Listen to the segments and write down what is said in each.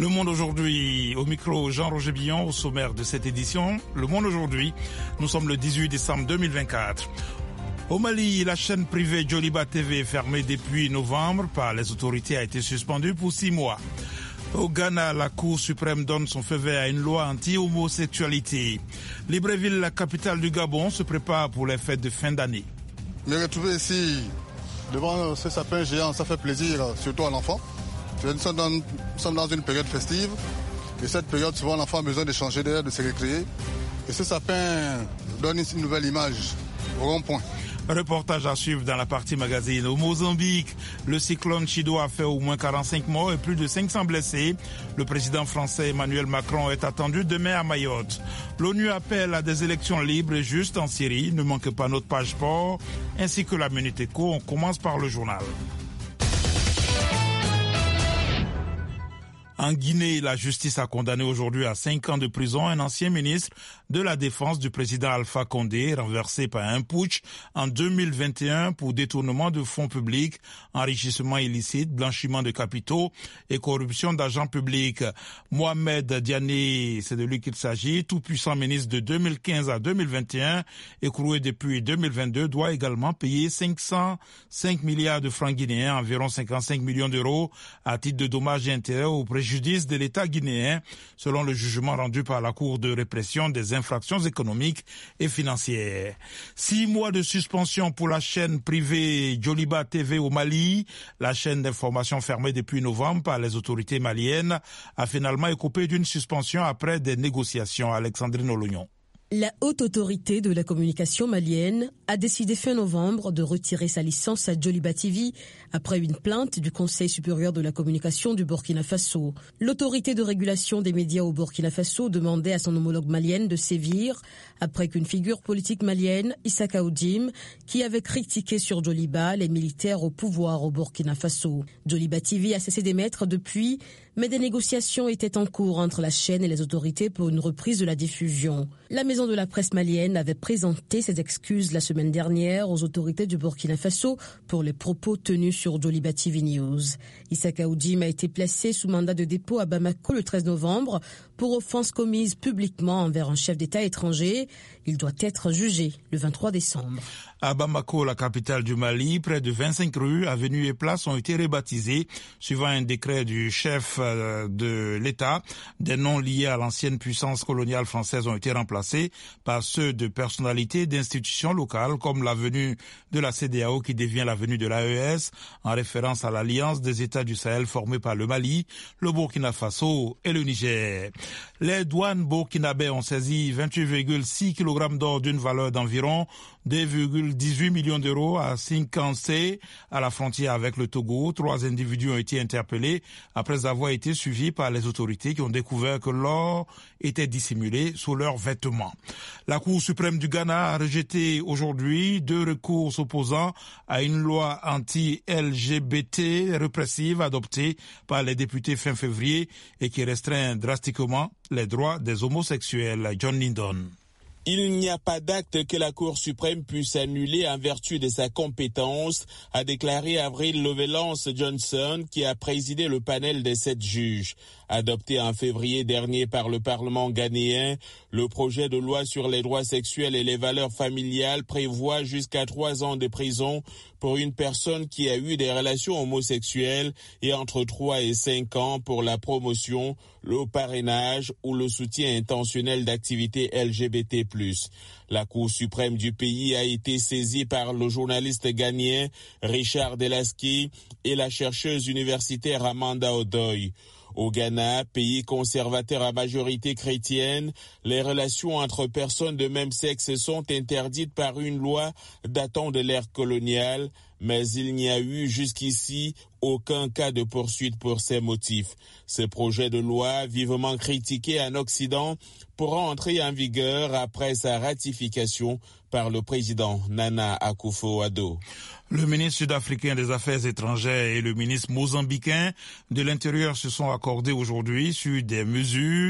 Le Monde aujourd'hui, au micro Jean-Roger Billon, au sommaire de cette édition. Le Monde aujourd'hui, nous sommes le 18 décembre 2024. Au Mali, la chaîne privée Joliba TV, fermée depuis novembre par les autorités, a été suspendue pour 6 mois. Au Ghana, la Cour suprême donne son feu vert à une loi anti-homosexualité. Libreville, la capitale du Gabon, se prépare pour les fêtes de fin d'année. Me retrouver ici, devant ce sapin géant, ça fait plaisir, surtout à l'enfant. Nous sommes dans une période festive, et cette période, souvent, l'enfant a besoin de changer d'air, de se récréer. Et ce sapin donne une nouvelle image au rond-point. Reportage à suivre dans la partie magazine. Au Mozambique, le cyclone Chido a fait au moins 45 morts et plus de 500 blessés. Le président français Emmanuel Macron est attendu demain à Mayotte. L'ONU appelle à des élections libres et justes en Syrie. Ne manque pas notre page sport ainsi que la Minute Éco. On commence par le journal. En Guinée, la justice a condamné aujourd'hui à 5 ans de prison un ancien ministre de la Défense du président Alpha Condé, renversé par un putsch en 2021 pour détournement de fonds publics, enrichissement illicite, blanchiment de capitaux et corruption d'agents publics. Mohamed Diané, c'est de lui qu'il s'agit, tout-puissant ministre de 2015 à 2021, écroué depuis 2022, doit également payer 505 milliards de francs guinéens, environ 55 millions d'euros, à titre de dommages et intérêts au préjudice de l'État guinéen, selon le jugement rendu par la Cour de répression des infractions économiques et financières. 6 mois de suspension pour la chaîne privée Joliba TV au Mali. La chaîne d'information fermée depuis novembre par les autorités maliennes a finalement écopé d'une suspension après des négociations. Alexandrine Olognon. La haute autorité de la communication malienne a décidé fin novembre de retirer sa licence à Joliba TV après une plainte du Conseil supérieur de la communication du Burkina Faso. L'autorité de régulation des médias au Burkina Faso demandait à son homologue malienne de sévir après qu'une figure politique malienne, Issaka Oudim, qui avait critiqué sur Joliba les militaires au pouvoir au Burkina Faso. Joliba TV a cessé d'émettre depuis, mais des négociations étaient en cours entre la chaîne et les autorités pour une reprise de la diffusion. La maison de la presse malienne avait présenté ses excuses la semaine dernière aux autorités du Burkina Faso pour les propos tenus sur Joliba TV News. Issaka Oudim a été placé sous mandat de dépôt à Bamako le 13 novembre pour offense commise publiquement envers un chef d'État étranger. Il doit être jugé le 23 décembre. À Bamako, la capitale du Mali, près de 25 rues, avenues et places ont été rebaptisées suivant un décret du chef de l'État. Des noms liés à l'ancienne puissance coloniale française ont été remplacés par ceux de personnalités d'institutions locales comme l'avenue de la CEDEAO qui devient l'avenue de l'AES en référence à l'alliance des États du Sahel formée par le Mali, le Burkina Faso et le Niger. Les douanes burkinabais ont saisi 28,6 kg d'or d'une valeur d'environ 2,18 millions d'euros à Sinkansé, à la frontière avec le Togo. 3 individus ont été interpellés après avoir été suivis par les autorités qui ont découvert que l'or était dissimulé sous leurs vêtements. La Cour suprême du Ghana a rejeté aujourd'hui 2 recours s'opposant à une loi anti-LGBT répressive adoptée par les députés fin février et qui restreint drastiquement les droits des homosexuels. John Lindon. Il n'y a pas d'acte que la Cour suprême puisse annuler en vertu de sa compétence, a déclaré Avril Lovelace Johnson, qui a présidé le panel des 7 juges. Adopté en février dernier par le Parlement ghanéen, le projet de loi sur les droits sexuels et les valeurs familiales prévoit jusqu'à 3 ans de prison pour une personne qui a eu des relations homosexuelles et entre 3 et 5 ans pour la promotion, le parrainage ou le soutien intentionnel d'activités LGBT+. La Cour suprême du pays a été saisie par le journaliste ghanéen Richard Delaski et la chercheuse universitaire Amanda Odoy. Au Ghana, pays conservateur à majorité chrétienne, les relations entre personnes de même sexe sont interdites par une loi datant de l'ère coloniale, mais il n'y a eu jusqu'ici aucun cas de poursuite pour ces motifs. Ce projet de loi, vivement critiqué en Occident, pourra entrer en vigueur après sa ratification par le président Nana Akufo-Addo. Le ministre sud-africain des Affaires étrangères et le ministre mozambicain de l'Intérieur se sont accordés aujourd'hui sur des mesures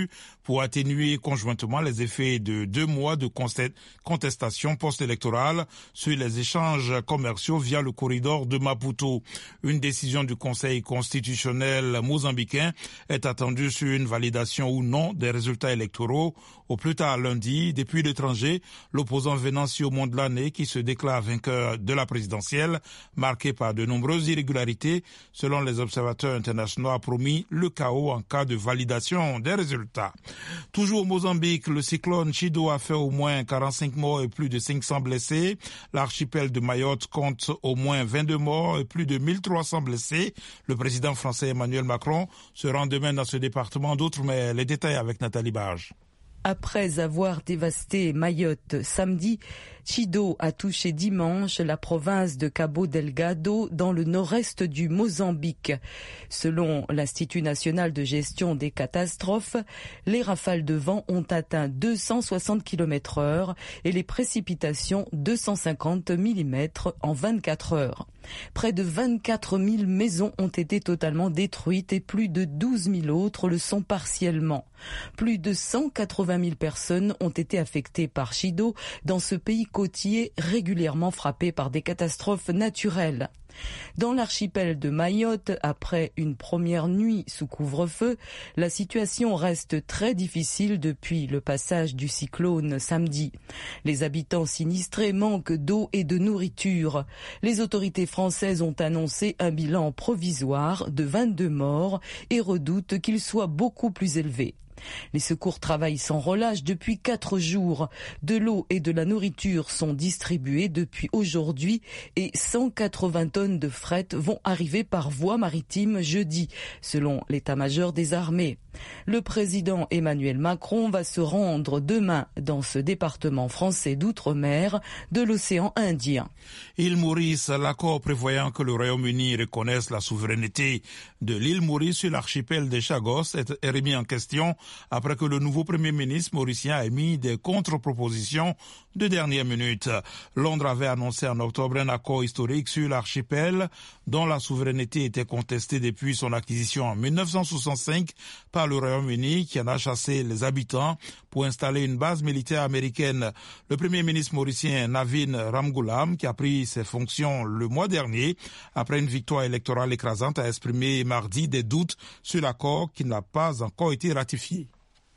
pour atténuer conjointement les effets de 2 mois de contestation post-électorale sur les échanges commerciaux via le corridor de Maputo. Une décision du Conseil constitutionnel mozambicain est attendue sur une validation ou non des résultats électoraux au plus tard lundi. Depuis l'étranger, l'opposant Venancio Mondlane, qui se déclare vainqueur de la présidentielle, marqué par de nombreuses irrégularités, selon les observateurs internationaux, a promis le chaos en cas de validation des résultats. Toujours au Mozambique, le cyclone Chido a fait au moins 45 morts et plus de 500 blessés. L'archipel de Mayotte compte au moins 22 morts et plus de 1300 blessés. Le président français Emmanuel Macron se rend demain dans ce département d'outre-mer. Les détails avec Nathalie Barge. Après avoir dévasté Mayotte samedi, Chido a touché dimanche la province de Cabo Delgado dans le nord-est du Mozambique. Selon l'Institut national de gestion des catastrophes, les rafales de vent ont atteint 260 km/h et les précipitations 250 mm en 24 heures. Près de 24 000 maisons ont été totalement détruites et plus de 12 000 autres le sont partiellement. Plus de 180 000 personnes ont été affectées par Chido dans ce pays côtier régulièrement frappé par des catastrophes naturelles. Dans l'archipel de Mayotte, après une première nuit sous couvre-feu, la situation reste très difficile depuis le passage du cyclone samedi. Les habitants sinistrés manquent d'eau et de nourriture. Les autorités françaises ont annoncé un bilan provisoire de 22 morts et redoutent qu'il soit beaucoup plus élevé. Les secours travaillent sans relâche depuis 4 jours. De l'eau et de la nourriture sont distribuées depuis aujourd'hui et 180 tonnes de fret vont arriver par voie maritime jeudi, selon l'état-major des armées. Le président Emmanuel Macron va se rendre demain dans ce département français d'outre-mer de l'océan Indien. Île Maurice, l'accord prévoyant que le Royaume-Uni reconnaisse la souveraineté de l'île Maurice sur l'archipel des Chagos est remis en question après que le nouveau Premier ministre mauricien a émis des contre-propositions de dernière minute. Londres avait annoncé en octobre un accord historique sur l'archipel dont la souveraineté était contestée depuis son acquisition en 1965 par le Royaume-Uni qui en a chassé les habitants pour installer une base militaire américaine. Le Premier ministre mauricien Navin Ramgoolam, qui a pris ses fonctions le mois dernier après une victoire électorale écrasante, a exprimé mardi des doutes sur l'accord qui n'a pas encore été ratifié.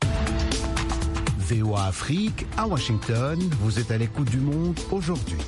VOA Afrique, à Washington, vous êtes à l'écoute du monde aujourd'hui.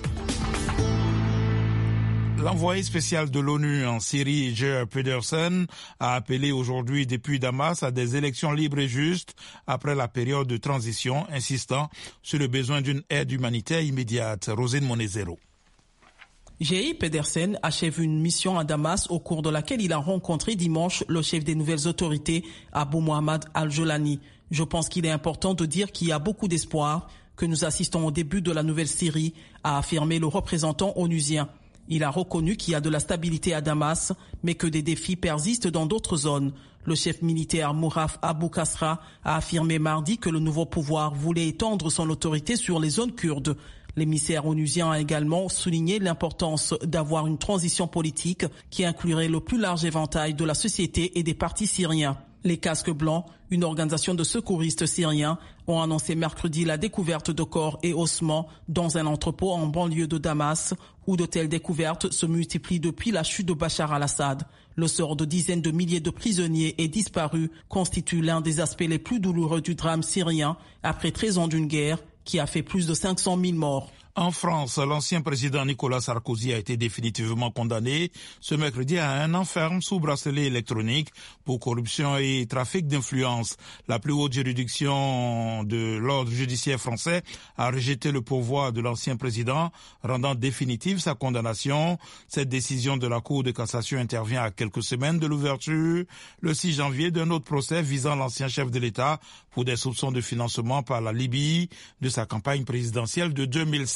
L'envoyé spécial de l'ONU en Syrie, Geir Pedersen, a appelé aujourd'hui depuis Damas à des élections libres et justes après la période de transition, insistant sur le besoin d'une aide humanitaire immédiate. Rosine Monezero. Geir Pedersen achève une mission à Damas au cours de laquelle il a rencontré dimanche le chef des nouvelles autorités, Abou Mohamed Al-Jolani. Je pense qu'il est important de dire qu'il y a beaucoup d'espoir, que nous assistons au début de la nouvelle Syrie, a affirmé le représentant onusien. Il a reconnu qu'il y a de la stabilité à Damas, mais que des défis persistent dans d'autres zones. Le chef militaire Mouraf Abou Kasra a affirmé mardi que le nouveau pouvoir voulait étendre son autorité sur les zones kurdes. L'émissaire onusien a également souligné l'importance d'avoir une transition politique qui inclurait le plus large éventail de la société et des partis syriens. Les Casques Blancs, une organisation de secouristes syriens, ont annoncé mercredi la découverte de corps et ossements dans un entrepôt en banlieue de Damas, où de telles découvertes se multiplient depuis la chute de Bachar al-Assad. Le sort de dizaines de milliers de prisonniers et disparus constitue l'un des aspects les plus douloureux du drame syrien après 13 ans d'une guerre qui a fait plus de 500 000 morts. En France, l'ancien président Nicolas Sarkozy a été définitivement condamné ce mercredi à 1 an ferme sous bracelet électronique pour corruption et trafic d'influence. La plus haute juridiction de l'ordre judiciaire français a rejeté le pourvoi de l'ancien président, rendant définitive sa condamnation. Cette décision de la Cour de cassation intervient à quelques semaines de l'ouverture, le 6 janvier, d'un autre procès visant l'ancien chef de l'État pour des soupçons de financement par la Libye de sa campagne présidentielle de 2007.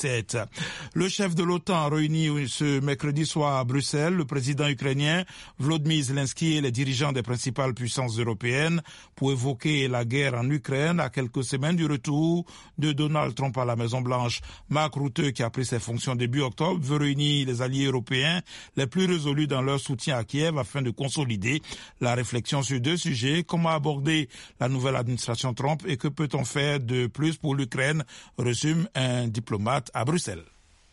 2017. Le chef de l'OTAN réuni ce mercredi soir à Bruxelles le président ukrainien Volodymyr Zelensky et les dirigeants des principales puissances européennes pour évoquer la guerre en Ukraine à quelques semaines du retour de Donald Trump à la Maison-Blanche. Mark Rutte, qui a pris ses fonctions début octobre, veut réunir les alliés européens les plus résolus dans leur soutien à Kiev afin de consolider la réflexion sur deux sujets: comment aborder la nouvelle administration Trump et que peut-on faire de plus pour l'Ukraine, résume un diplomate à Bruxelles.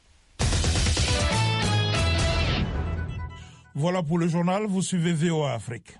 Voilà pour le journal, vous suivez VOA Afrique.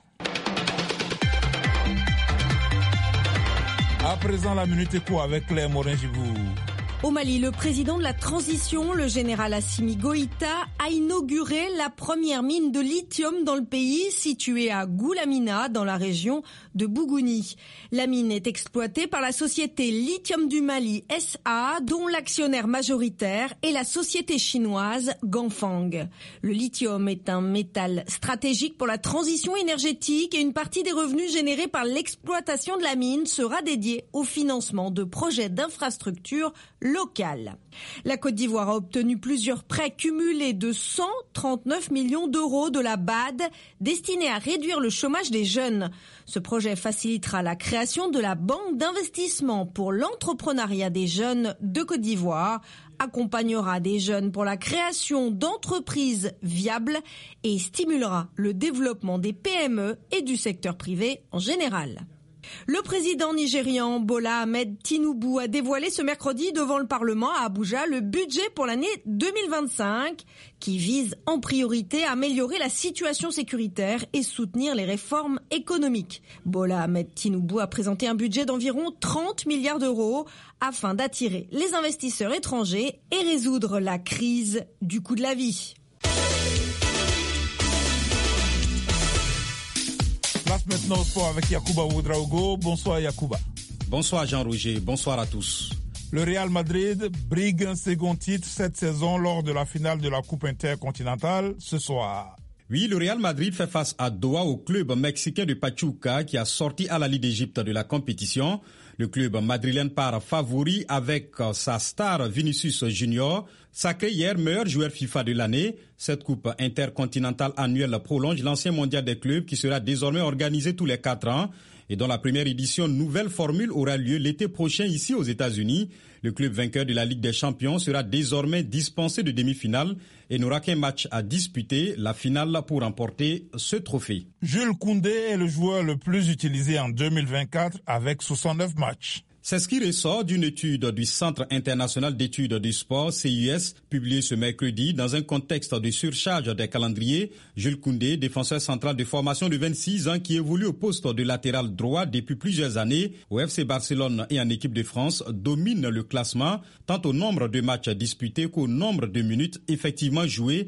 À présent, la Minute Éco avec Claire Morin-Gibou. Au Mali, le président de la transition, le général Assimi Goïta, a inauguré la première mine de lithium dans le pays, située à Goulamina, dans la région de Bougouni. La mine est exploitée par la société Lithium du Mali SA, dont l'actionnaire majoritaire est la société chinoise Ganfeng. Le lithium est un métal stratégique pour la transition énergétique et une partie des revenus générés par l'exploitation de la mine sera dédiée au financement de projets d'infrastructures locales. La Côte d'Ivoire a obtenu plusieurs prêts cumulés de 139 millions d'euros de la BAD destinés à réduire le chômage des jeunes. Ce projet facilitera la création de la banque d'investissement pour l'entrepreneuriat des jeunes de Côte d'Ivoire, accompagnera des jeunes pour la création d'entreprises viables et stimulera le développement des PME et du secteur privé en général. Le président nigérian Bola Ahmed Tinubu a dévoilé ce mercredi devant le Parlement à Abuja le budget pour l'année 2025 qui vise en priorité à améliorer la situation sécuritaire et soutenir les réformes économiques. Bola Ahmed Tinubu a présenté un budget d'environ 30 milliards d'euros afin d'attirer les investisseurs étrangers et résoudre la crise du coût de la vie. Place maintenant au sport avec Yacouba Ouedraogo. Bonsoir Yacouba. Bonsoir Jean-Roger, bonsoir à tous. Le Real Madrid brigue un second titre cette saison lors de la finale de la Coupe intercontinentale ce soir. Oui, le Real Madrid fait face à Doha au club mexicain de Pachuca qui a sorti Al Ahly d'Égypte de la compétition. Le club madrilène part favori avec sa star Vinicius Junior, sacré hier meilleur joueur FIFA de l'année. Cette coupe intercontinentale annuelle prolonge l'ancien mondial des clubs qui sera désormais organisé tous les 4 ans et dont la première édition nouvelle formule aura lieu l'été prochain ici aux États-Unis. Le club vainqueur de la Ligue des Champions sera désormais dispensé de demi-finale et n'aura qu'un match à disputer, la finale, pour remporter ce trophée. Jules Koundé est le joueur le plus utilisé en 2024 avec 69 matchs. C'est ce qui ressort d'une étude du Centre international d'études du sport, CIS, publiée ce mercredi dans un contexte de surcharge des calendriers. Jules Koundé, défenseur central de formation de 26 ans qui évolue au poste de latéral droit depuis plusieurs années au FC Barcelone et en équipe de France, domine le classement tant au nombre de matchs disputés qu'au nombre de minutes effectivement jouées,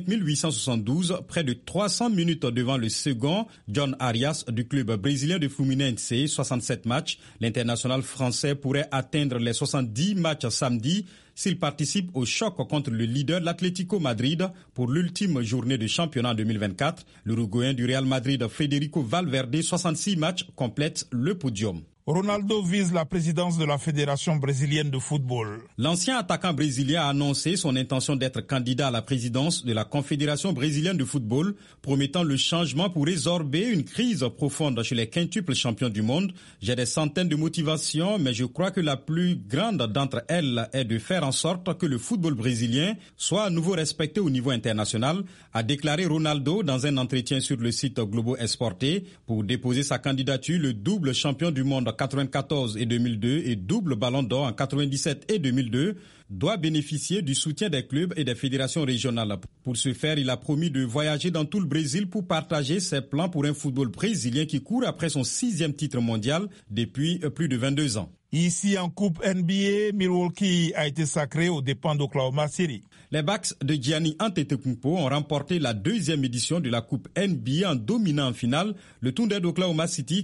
5872, près de 300 minutes devant le second, John Arias du club brésilien de Fluminense, 67 matchs. L'international français pourrait atteindre les 70 matchs samedi s'il participe au choc contre le leader, l'Atlético Madrid, pour l'ultime journée de championnat 2024. L'Uruguayen du Real Madrid, Federico Valverde, 66 matchs, complète le podium. Ronaldo vise la présidence de la Fédération brésilienne de football. L'ancien attaquant brésilien a annoncé son intention d'être candidat à la présidence de la Confédération brésilienne de football, promettant le changement pour résorber une crise profonde chez les quintuples champions du monde. J'ai des centaines de motivations, mais je crois que la plus grande d'entre elles est de faire en sorte que le football brésilien soit à nouveau respecté au niveau international, a déclaré Ronaldo dans un entretien sur le site Globo Esporte. Pour déposer sa candidature, le double champion du monde 94 et 2002 et double ballon d'or en 97 et 2002 doit bénéficier du soutien des clubs et des fédérations régionales. Pour ce faire, il a promis de voyager dans tout le Brésil pour partager ses plans pour un football brésilien qui court après son 6e titre mondial depuis plus de 22 ans. Ici en Coupe NBA, Milwaukee a été sacré aux dépens d'Oklahoma City. Les Bucks de Giannis Antetokounmpo ont remporté la 2e édition de la Coupe NBA en dominant en finale le Thunder d'Oklahoma City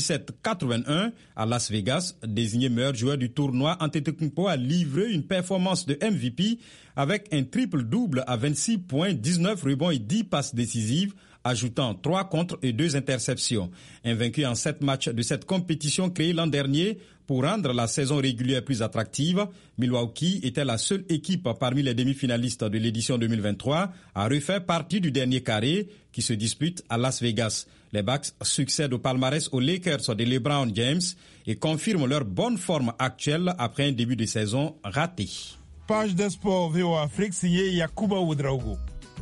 97-81 à Las Vegas. Désigné meilleur joueur du tournoi, Antetokounmpo a livré une performance de MVP avec un triple-double à 26 points, 19 rebonds et 10 passes décisives, ajoutant 3 contres et 2 interceptions. Invaincu en 7 matchs de cette compétition créée l'an dernier pour rendre la saison régulière plus attractive, Milwaukee était la seule équipe parmi les demi-finalistes de l'édition 2023 à refaire partie du dernier carré qui se dispute à Las Vegas. Les Bucks succèdent au palmarès aux Lakers de LeBron James et confirment leur bonne forme actuelle après un début de saison raté. Page de sport VOA Afrique signée Yakuba Ouedraogo.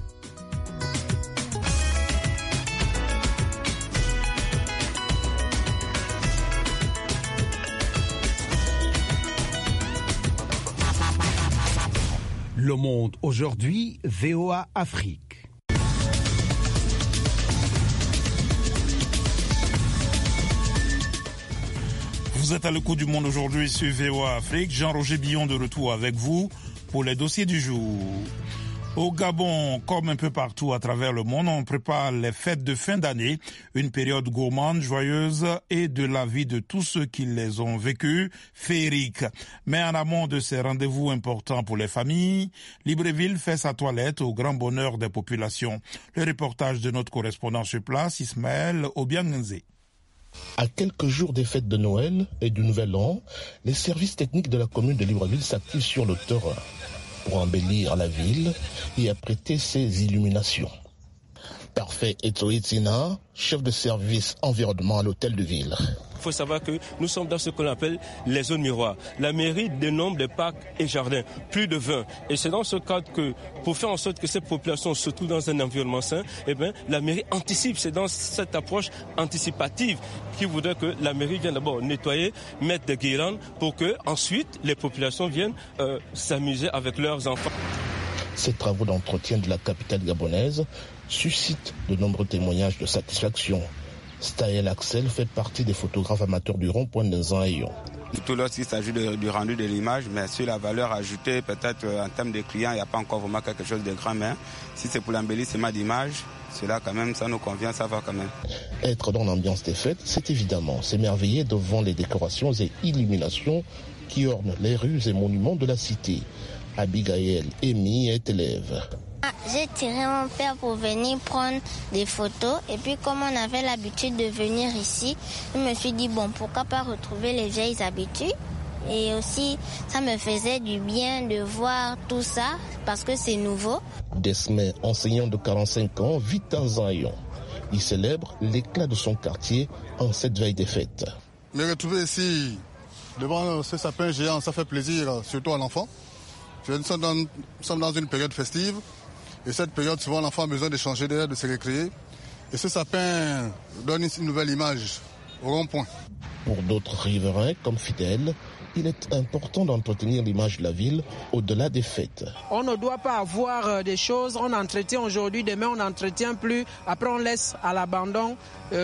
Le Monde aujourd'hui, VOA Afrique. Vous êtes à l'écoute du Monde aujourd'hui sur VOA Afrique. Jean-Roger Billon de retour avec vous pour les dossiers du jour. Au Gabon, comme un peu partout à travers le monde, on prépare les fêtes de fin d'année, une période gourmande, joyeuse et de la vie de tous ceux qui les ont vécues, féerique. Mais en amont de ces rendez-vous importants pour les familles, Libreville fait sa toilette au grand bonheur des populations. Le reportage de notre correspondant sur place, Ismaël Obiangenze. À quelques jours des fêtes de Noël et du Nouvel An, les services techniques de la commune de Libreville s'activent sur le terrain pour embellir la ville et apprêter ses illuminations. Parfait Etoitina, chef de service environnement à l'hôtel de ville. Il faut savoir que nous sommes dans ce qu'on appelle les zones miroirs. La mairie dénombre des parcs et jardins, plus de 20. Et c'est dans ce cadre que, pour faire en sorte que ces populations se trouvent dans un environnement sain, la mairie anticipe. C'est dans cette approche anticipative qui voudrait que la mairie vienne d'abord nettoyer, mettre des guirlandes pour que ensuite les populations viennent s'amuser avec leurs enfants. Ces travaux d'entretien de la capitale gabonaise suscitent de nombreux témoignages de satisfaction. Staël Axel fait partie des photographes amateurs du rond-point de Nzaïon. Surtout lorsqu'il s'agit du rendu de l'image, mais sur la valeur ajoutée, peut-être en termes de clients, il n'y a pas encore vraiment quelque chose de grand, mais si c'est pour l'embellissement d'image, cela quand même, ça nous convient, ça va quand même. Être dans l'ambiance des fêtes, c'est évidemment s'émerveiller devant les décorations et illuminations qui ornent les rues et monuments de la cité. Abigail Amy est élève. J'ai tiré mon père pour venir prendre des photos et puis comme on avait l'habitude de venir ici, je me suis dit pourquoi pas retrouver les vieilles habitudes et aussi ça me faisait du bien de voir tout ça parce que c'est nouveau. Desmé, enseignant de 45 ans, vit en Zaïon. Il célèbre l'éclat de son quartier en cette veille des fêtes. Me retrouver ici devant ce sapin géant, ça fait plaisir, surtout à l'enfant. Nous sommes dans une période festive et cette période, souvent l'enfant a besoin de changer d'air, de se récréer. Et ce sapin donne une nouvelle image au rond-point. Pour d'autres riverains comme Fidèle, il est important d'entretenir l'image de la ville au-delà des fêtes. On ne doit pas avoir des choses, on entretient aujourd'hui, demain on n'entretient plus, après on laisse à l'abandon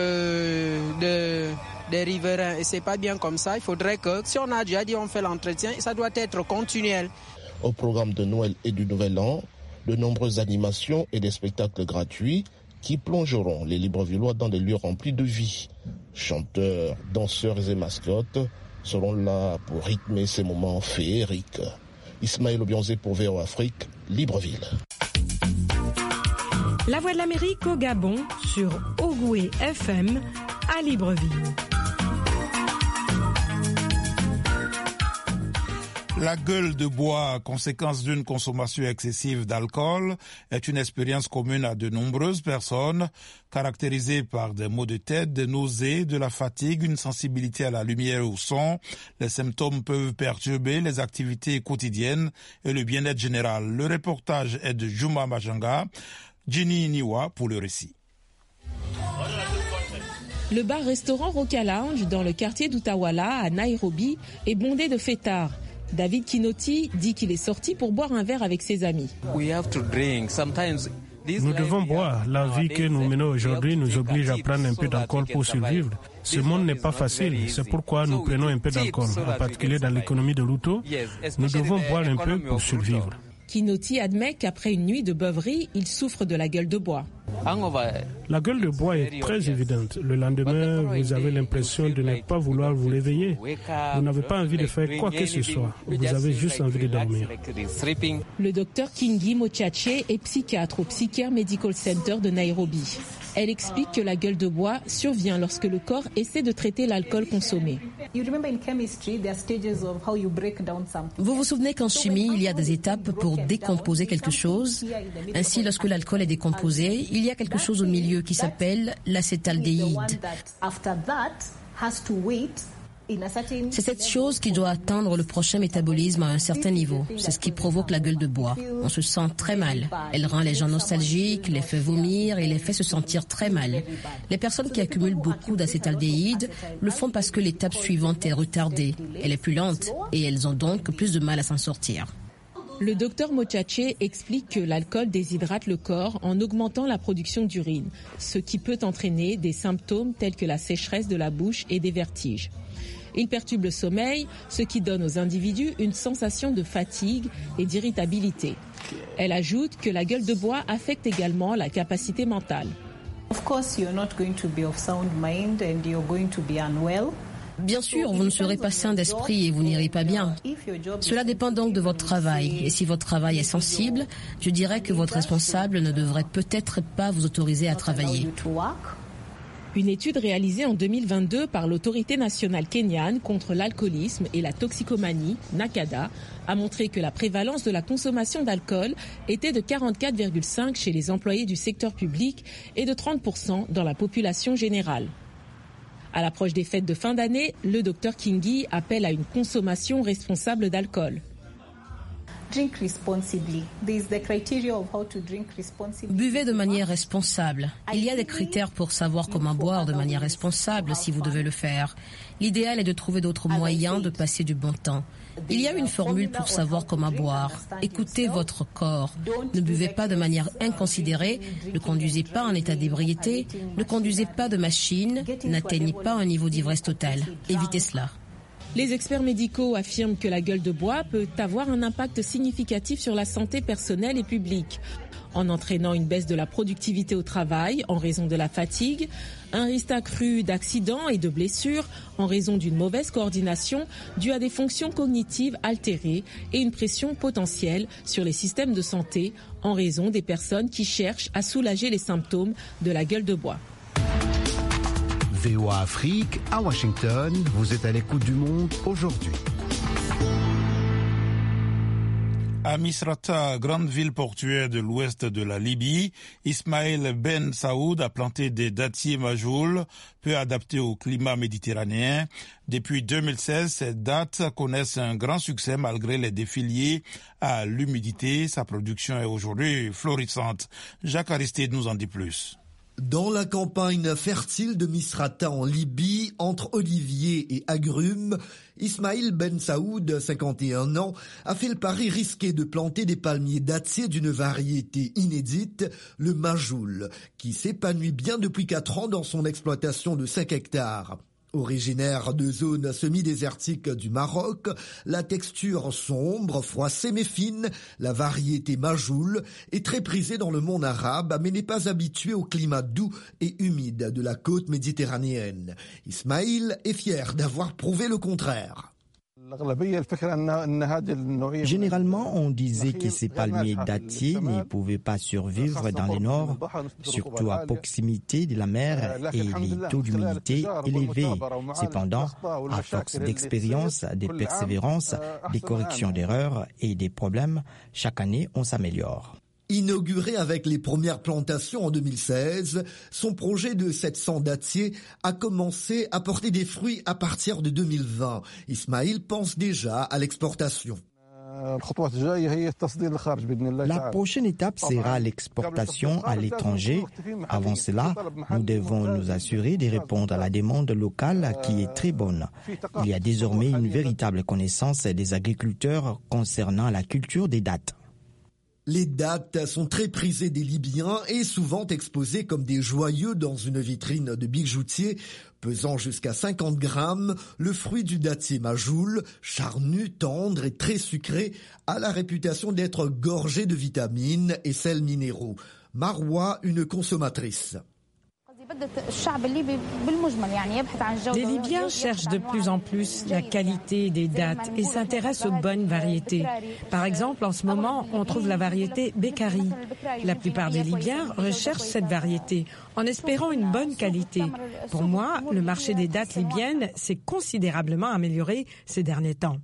des riverains. Et c'est pas bien comme ça, il faudrait que, si on a déjà dit on fait l'entretien, ça doit être continuel. Au programme de Noël et du Nouvel An, de nombreuses animations et des spectacles gratuits qui plongeront les Librevillois dans des lieux remplis de vie. Chanteurs, danseurs et mascottes seront là pour rythmer ces moments féeriques. Ismaël Obianze pour VOA Afrique, Libreville. La Voix de l'Amérique au Gabon sur Ogoué FM à Libreville. La gueule de bois, conséquence d'une consommation excessive d'alcool, est une expérience commune à de nombreuses personnes, caractérisée par des maux de tête, des nausées, de la fatigue, une sensibilité à la lumière et au son. Les symptômes peuvent perturber les activités quotidiennes et le bien-être général. Le reportage est de Juma Majanga, Jenny Niwa pour le récit. Le bar-restaurant Roca Lounge dans le quartier d'Utawala à Nairobi est bondé de fêtards. David Kinoti dit qu'il est sorti pour boire un verre avec ses amis. Nous devons boire. La vie que nous menons aujourd'hui nous oblige à prendre un peu d'alcool pour survivre. Ce monde n'est pas facile, c'est pourquoi nous prenons un peu d'alcool, en particulier dans l'économie de l'Uto. Nous devons boire un peu pour survivre. Kinoti admet qu'après une nuit de beuverie, il souffre de la gueule de bois. La gueule de bois est très évidente. Le lendemain, vous avez l'impression de ne pas vouloir vous réveiller. Vous n'avez pas envie de faire quoi que ce soit. Vous avez juste envie de dormir. Le docteur Kingi Mochache est psychiatre au Psycare Medical Center de Nairobi. Elle explique que la gueule de bois survient lorsque le corps essaie de traiter l'alcool consommé. Vous vous souvenez qu'en chimie, il y a des étapes pour décomposer quelque chose. Ainsi, lorsque l'alcool est décomposé, il y a quelque chose au milieu qui s'appelle l'acétaldéhyde. C'est cette chose qui doit atteindre le prochain métabolisme à un certain niveau. C'est ce qui provoque la gueule de bois. On se sent très mal. Elle rend les gens nostalgiques, les fait vomir et les fait se sentir très mal. Les personnes qui accumulent beaucoup d'acétaldéhyde le font parce que l'étape suivante est retardée. Elle est plus lente et elles ont donc plus de mal à s'en sortir. Le docteur Mochache explique que l'alcool déshydrate le corps en augmentant la production d'urine, ce qui peut entraîner des symptômes tels que la sécheresse de la bouche et des vertiges. Il perturbe le sommeil, ce qui donne aux individus une sensation de fatigue et d'irritabilité. Elle ajoute que la gueule de bois affecte également la capacité mentale. Bien sûr, vous ne serez pas sain d'esprit et vous n'irez pas bien. Cela dépend donc de votre travail. Et si votre travail est sensible, je dirais que votre responsable ne devrait peut-être pas vous autoriser à travailler. Une étude réalisée en 2022 par l'autorité nationale kenyane contre l'alcoolisme et la toxicomanie, NACADA, a montré que la prévalence de la consommation d'alcool était de 44,5% chez les employés du secteur public et de 30% dans la population générale. À l'approche des fêtes de fin d'année, le docteur Kingi appelle à une consommation responsable d'alcool. Buvez de manière responsable. Il y a des critères pour savoir comment boire de manière responsable si vous devez le faire. L'idéal est de trouver d'autres moyens de passer du bon temps. Il y a une formule pour savoir comment boire. Écoutez votre corps. Ne buvez pas de manière inconsidérée, ne conduisez pas en état d'ébriété, ne conduisez pas de machine, n'atteignez pas un niveau d'ivresse totale. Évitez cela. Les experts médicaux affirment que la gueule de bois peut avoir un impact significatif sur la santé personnelle et publique, en entraînant une baisse de la productivité au travail en raison de la fatigue, un risque accru d'accidents et de blessures en raison d'une mauvaise coordination due à des fonctions cognitives altérées et une pression potentielle sur les systèmes de santé en raison des personnes qui cherchent à soulager les symptômes de la gueule de bois. VOA Afrique, à Washington, vous êtes à l'écoute du monde aujourd'hui. À Misrata, grande ville portuaire de l'ouest de la Libye, Ismaël Ben Saoud a planté des dattiers majouls peu adaptés au climat méditerranéen. Depuis 2016, ces dattes connaissent un grand succès malgré les défis liés à l'humidité. Sa production est aujourd'hui florissante. Jacques Aristide nous en dit plus. Dans la campagne fertile de Misrata en Libye, entre oliviers et agrumes, Ismaël Ben Saoud, 51 ans, a fait le pari risqué de planter des palmiers dattiers d'une variété inédite, le majoul, qui s'épanouit bien depuis 4 ans dans son exploitation de 5 hectares. Originaire de zones semi-désertiques du Maroc, la texture sombre, froissée mais fine, la variété majoul est très prisée dans le monde arabe mais n'est pas habituée au climat doux et humide de la côte méditerranéenne. Ismaël est fier d'avoir prouvé le contraire. Généralement, on disait que ces palmiers dattiers ne pouvaient pas survivre dans le nord, surtout à proximité de la mer et les taux d'humidité élevés. Cependant, à force d'expérience, de persévérance, des corrections d'erreurs et des problèmes, chaque année, on s'améliore. Inauguré avec les premières plantations en 2016, son projet de 700 dattiers a commencé à porter des fruits à partir de 2020. Ismaël pense déjà à l'exportation. La prochaine étape sera l'exportation à l'étranger. Avant cela, nous devons nous assurer de répondre à la demande locale qui est très bonne. Il y a désormais une véritable connaissance des agriculteurs concernant la culture des dattes. Les dattes sont très prisées des Libyens et souvent exposées comme des joyaux dans une vitrine de bijoutier. Pesant jusqu'à 50 grammes, le fruit du dattier majoul, charnu, tendre et très sucré, a la réputation d'être gorgé de vitamines et sels minéraux. Marwa, une consommatrice. Les Libyens cherchent de plus en plus la qualité des dattes et s'intéressent aux bonnes variétés. Par exemple, en ce moment, on trouve la variété Bekkari. La plupart des Libyens recherchent cette variété en espérant une bonne qualité. Pour moi, le marché des dattes libyennes s'est considérablement amélioré ces derniers temps.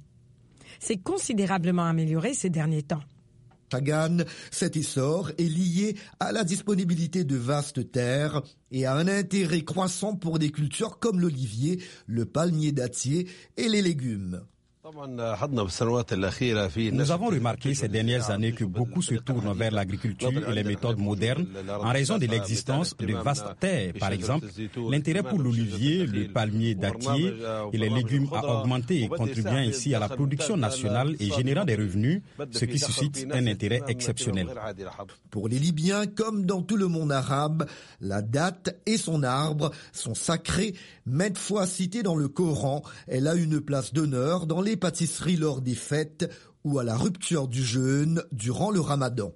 Chagan, cet essor est lié à la disponibilité de vastes terres et à un intérêt croissant pour des cultures comme l'olivier, le palmier dattier et les légumes. Nous avons remarqué ces dernières années que beaucoup se tournent vers l'agriculture et les méthodes modernes en raison de l'existence de vastes terres. Par exemple, l'intérêt pour l'olivier, le palmier dattier et les légumes a augmenté, contribuant ainsi à la production nationale et générant des revenus, ce qui suscite un intérêt exceptionnel. Pour les Libyens, comme dans tout le monde arabe, la datte et son arbre sont sacrés, maintes fois cités dans le Coran. Elle a une place d'honneur dans les pâtisseries lors des fêtes ou à la rupture du jeûne durant le Ramadan.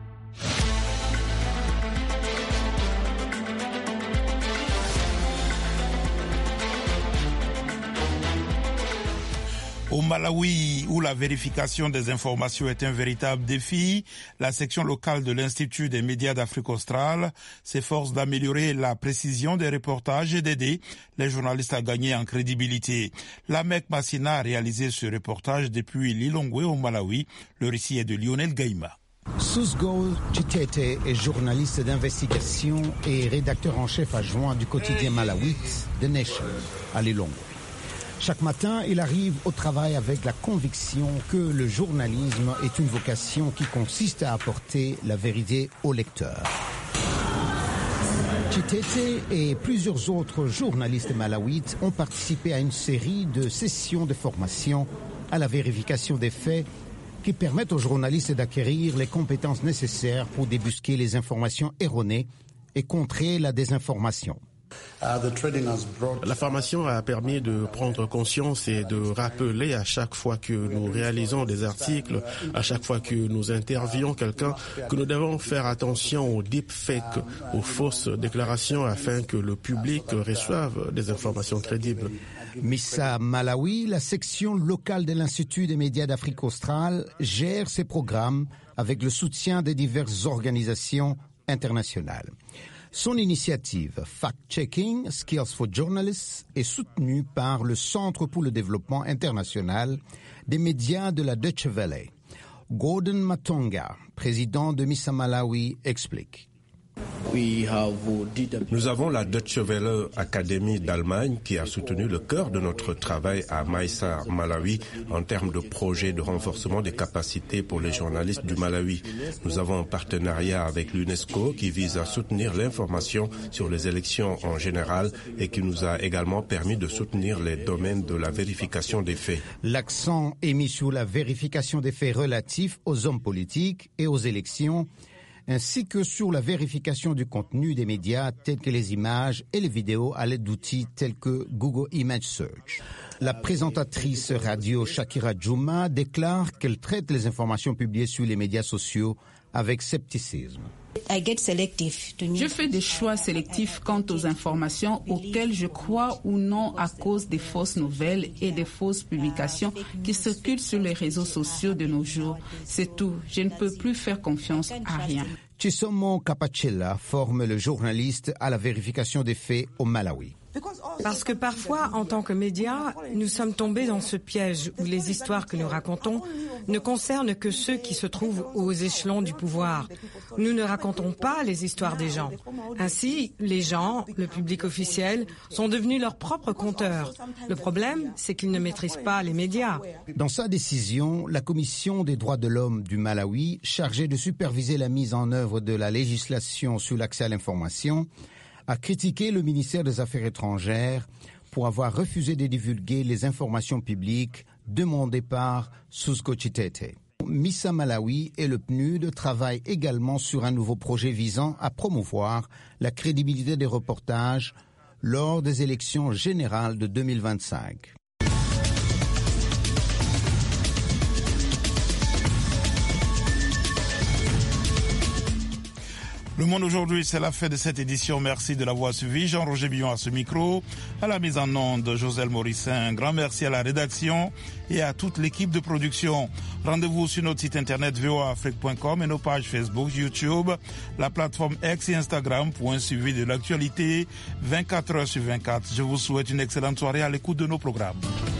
Au Malawi, où la vérification des informations est un véritable défi, la section locale de l'Institut des médias d'Afrique australe s'efforce d'améliorer la précision des reportages et d'aider les journalistes à gagner en crédibilité. Lamek Massina a réalisé ce reportage depuis Lilongwe au Malawi. Le récit est de Lionel Gaïma. Susgo Chitete est journaliste d'investigation et rédacteur en chef adjoint du quotidien malawite The Nation à Lilongwe. Chaque matin, il arrive au travail avec la conviction que le journalisme est une vocation qui consiste à apporter la vérité au lecteur. Chitete et plusieurs autres journalistes malawites ont participé à une série de sessions de formation à la vérification des faits qui permettent aux journalistes d'acquérir les compétences nécessaires pour débusquer les informations erronées et contrer la désinformation. La formation a permis de prendre conscience et de rappeler à chaque fois que nous réalisons des articles, à chaque fois que nous interviewons quelqu'un, que nous devons faire attention aux deepfakes, aux fausses déclarations afin que le public reçoive des informations crédibles. Missa Malawi, la section locale de l'Institut des médias d'Afrique australe, gère ces programmes avec le soutien de diverses organisations internationales. Son initiative Fact-Checking Skills for Journalists est soutenue par le Centre pour le développement international des médias de la Deutsche Welle. Gordon Matonga, président de Missa Malawi, explique. Nous avons la Deutsche Welle Académie d'Allemagne qui a soutenu le cœur de notre travail à Missa Malawi en termes de projets de renforcement des capacités pour les journalistes du Malawi. Nous avons un partenariat avec l'UNESCO qui vise à soutenir l'information sur les élections en général et qui nous a également permis de soutenir les domaines de la vérification des faits. L'accent est mis sur la vérification des faits relatifs aux hommes politiques et aux élections, ainsi que sur la vérification du contenu des médias tels que les images et les vidéos à l'aide d'outils tels que Google Image Search. La présentatrice radio Shakira Juma déclare qu'elle traite les informations publiées sur les médias sociaux avec scepticisme. Je fais des choix sélectifs quant aux informations auxquelles je crois ou non à cause des fausses nouvelles et des fausses publications qui circulent sur les réseaux sociaux de nos jours. C'est tout. Je ne peux plus faire confiance à rien. Chisomo Kapachela forme le journaliste à la vérification des faits au Malawi. Parce que parfois, en tant que médias, nous sommes tombés dans ce piège où les histoires que nous racontons ne concernent que ceux qui se trouvent aux échelons du pouvoir. Nous ne racontons pas les histoires des gens. Ainsi, les gens, le public officiel, sont devenus leurs propres conteurs. Le problème, c'est qu'ils ne maîtrisent pas les médias. Dans sa décision, la Commission des droits de l'homme du Malawi, chargée de superviser la mise en œuvre de la législation sur l'accès à l'information, a critiqué le ministère des Affaires étrangères pour avoir refusé de divulguer les informations publiques demandées par Susgo Chitete. Missa Malawi et le PNUD travaillent également sur un nouveau projet visant à promouvoir la crédibilité des reportages lors des élections générales de 2025. Le Monde aujourd'hui, c'est la fin de cette édition. Merci de l'avoir suivi. Jean-Roger Billon à ce micro, à la mise en onde, Joselle Morissin. Un grand merci à la rédaction et à toute l'équipe de production. Rendez-vous sur notre site internet voaafrique.com et nos pages Facebook, YouTube, la plateforme X et Instagram pour un suivi de l'actualité 24 heures sur 24. Je vous souhaite une excellente soirée à l'écoute de nos programmes.